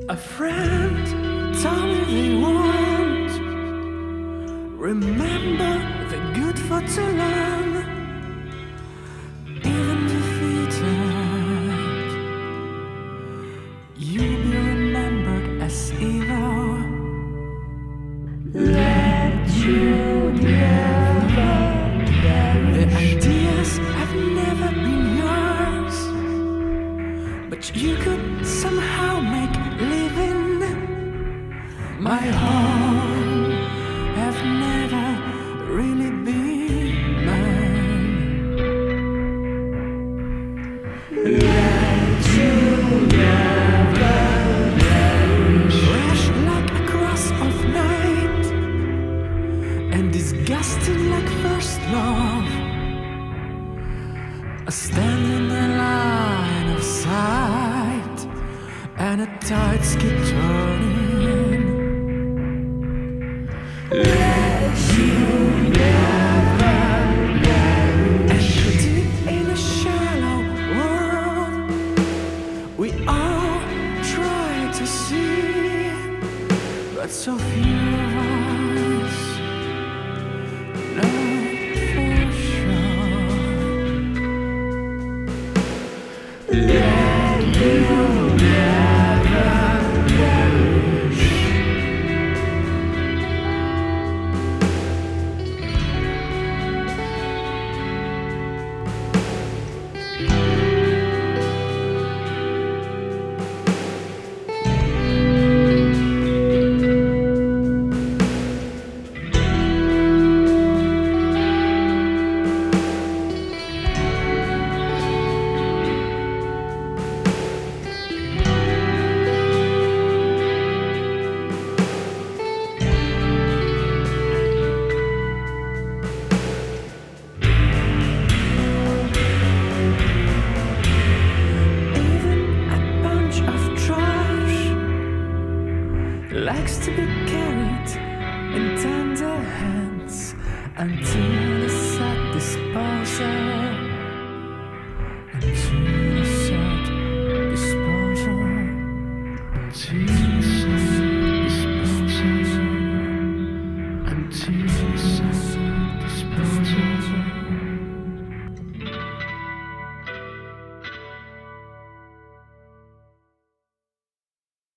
A friend told me they won't remember the good for too long. Even defeated, you'll be remembered as evil. Let you never The perish. ideas have never been yours, but you could somehow make living my home have never really been mine. Let you never perish. Fresh like a cross of night, and disgusting like first love. I stand in the line of sight, and the tides keep turning. Let you never perish. Deep in a shallow world, we all try to see, but so few of us know for sure. Let